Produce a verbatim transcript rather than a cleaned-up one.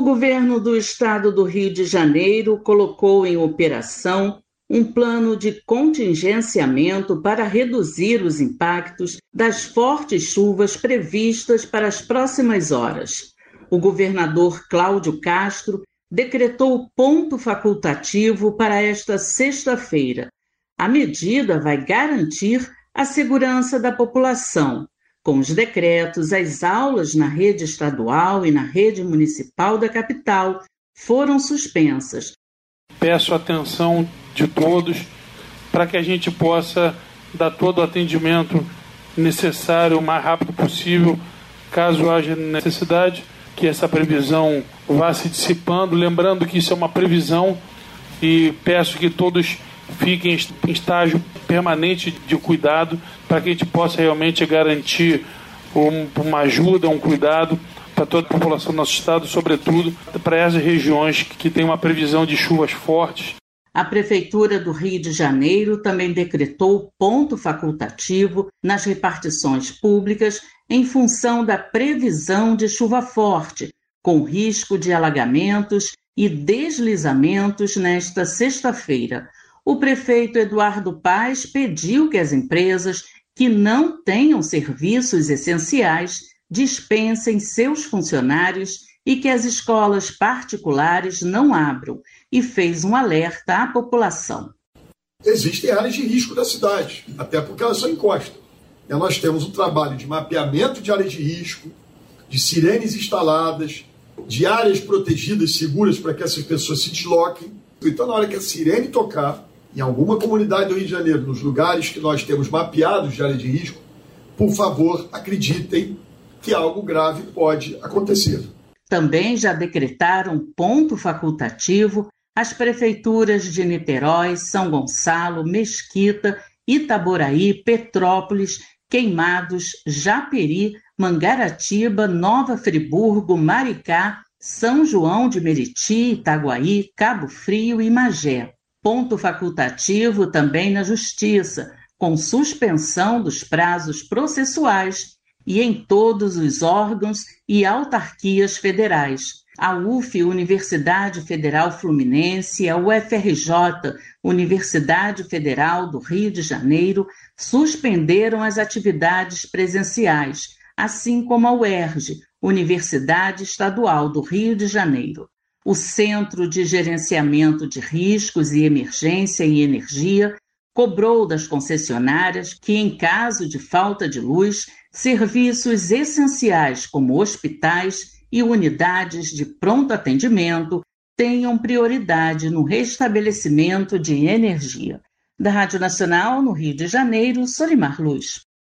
governo do estado do Rio de Janeiro colocou em operação um plano de contingenciamento para reduzir os impactos das fortes chuvas previstas para as próximas horas. O governador Cláudio Castro decretou ponto facultativo para esta sexta-feira. A medida vai garantir a segurança da população. Com os decretos, as aulas na rede estadual e na rede municipal da capital foram suspensas. Peço a atenção de todos para que a gente possa dar todo o atendimento necessário o mais rápido possível, caso haja necessidade, que essa previsão vá se dissipando. Lembrando que isso é uma previsão e peço que todos fiquem em estágio permanente de cuidado para que a gente possa realmente garantir uma ajuda, um cuidado para toda a população do nosso estado, sobretudo para essas regiões que têm uma previsão de chuvas fortes. A Prefeitura do Rio de Janeiro também decretou ponto facultativo nas repartições públicas em função da previsão de chuva forte, com risco de alagamentos e deslizamentos nesta sexta-feira. O prefeito Eduardo Paes pediu que as empresas que não tenham serviços essenciais dispensem seus funcionários e que as escolas particulares não abram, e fez um alerta à população. Existem áreas de risco da cidade, até porque elas são encostas. E nós temos um trabalho de mapeamento de áreas de risco, de sirenes instaladas, de áreas protegidas, seguras para que essas pessoas se desloquem. Então, na hora que a sirene tocar, em alguma comunidade do Rio de Janeiro, nos lugares que nós temos mapeados de área de risco, por favor, acreditem que algo grave pode acontecer. Também já decretaram ponto facultativo as prefeituras de Niterói, São Gonçalo, Mesquita, Itaboraí, Petrópolis, Queimados, Japeri, Mangaratiba, Nova Friburgo, Maricá, São João de Meriti, Itaguaí, Cabo Frio e Magé. Ponto facultativo também na Justiça, com suspensão dos prazos processuais e em todos os órgãos e autarquias federais. A U F, Universidade Federal Fluminense, a U F R J, Universidade Federal do Rio de Janeiro, suspenderam as atividades presenciais, assim como a U E R J, Universidade Estadual do Rio de Janeiro. O Centro de Gerenciamento de Riscos e Emergência em Energia cobrou das concessionárias que, em caso de falta de luz, serviços essenciais como hospitais e unidades de pronto atendimento tenham prioridade no restabelecimento de energia. Da Rádio Nacional, no Rio de Janeiro, Solimar Luz.